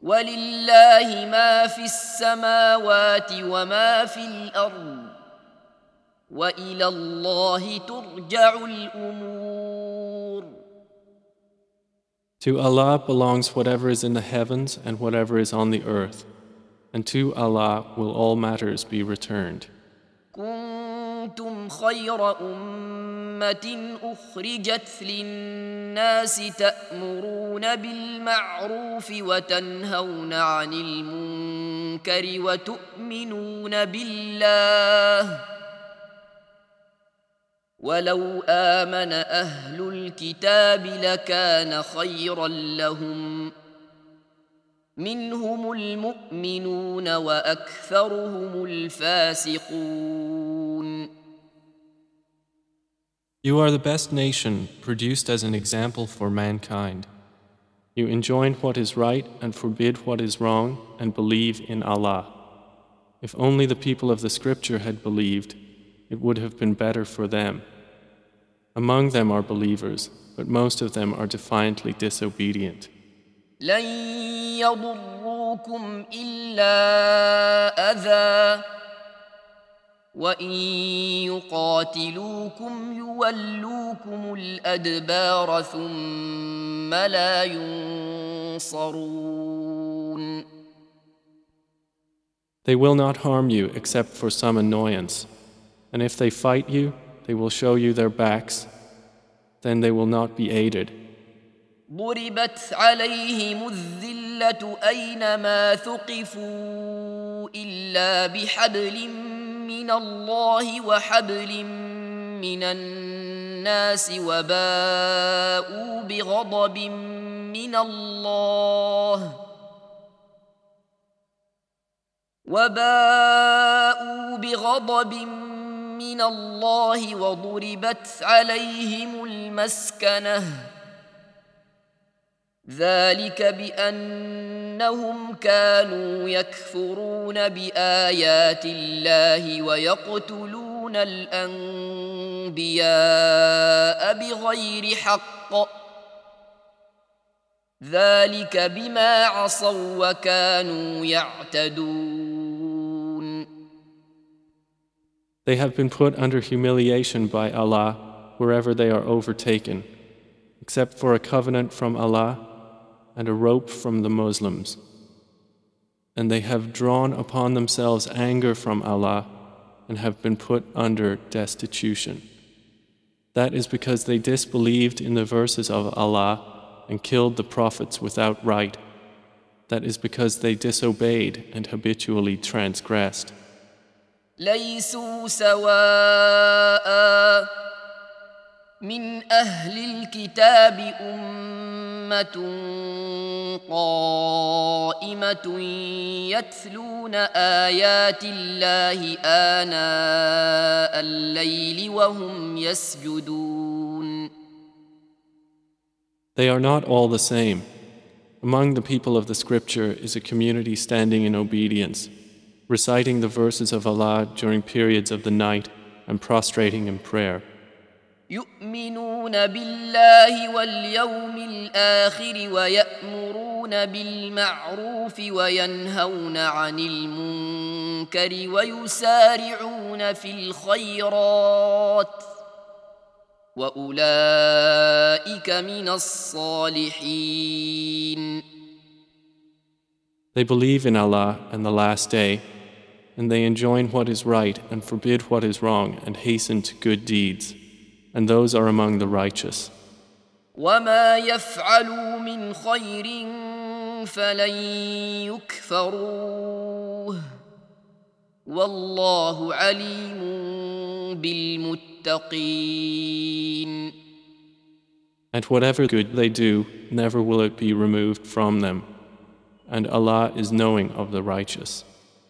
ولله ما في السماوات وما في الأرض وإلى الله ترجع الأمور. To Allah belongs whatever is in the heavens and whatever is on the earth, and to Allah will all matters be returned. كنتم خير أمة أخرجت للناس تأمرون بالمعروف وتنهون عن المنكر وتؤمنون بالله ولو آمن أهل الكتاب لكان خيرا لهم منهم المؤمنون وأكثرهم الفاسقون. You are the best nation produced as an example for mankind. You enjoin what is right and forbid what is wrong and believe in Allah. If only the people of the scripture had believed, it would have been better for them. Among them are believers, but most of them are defiantly disobedient. لن يضروكم إلا أذى وإن يقاتلوكم يولوكم الأدبار ثم لا ينصرون. They will not harm you except for some annoyance, and if they fight you, they will show you their backs, then they will not be aided. ضربت عليهم الذلة أينما ثقفوا إلا بحبل من الله وحبل من الناس وباءوا بغضب من الله وضربت عليهم المسكنة ذلك بأنهم كانوا يكفرون بآيات الله ويقتلون الأنبياء بغير حق ذلك بما عصوا وكانوا يعتدون. They have been put under humiliation by Allah wherever they are overtaken, except for a covenant from Allah and a rope from the Muslims. And they have drawn upon themselves anger from Allah and have been put under destitution. That is because they disbelieved in the verses of Allah and killed the prophets without right. That is because they disobeyed and habitually transgressed. ليسوا سواء من أهل الكتاب أمة قائمة يتلون آيات الله آناء الليل وهم يسجدون. They are not all the same. Among the people of the scripture is a community standing in obedience, reciting the verses of Allah during periods of the night and prostrating in prayer. يؤمنون بالله واليوم الآخر ويأمرون بالمعروف وينهون عن المنكر ويسارعون في الخيرات وأولئك من الصالحين. They believe in Allah and the last day, and they enjoin what is right and forbid what is wrong and hasten to good deeds, and those are among the righteous. وما يفعلوا من خير فلن يكفروه والله عليم بالمتقين. And whatever good they do, never will it be removed from them, and Allah is knowing of the righteous.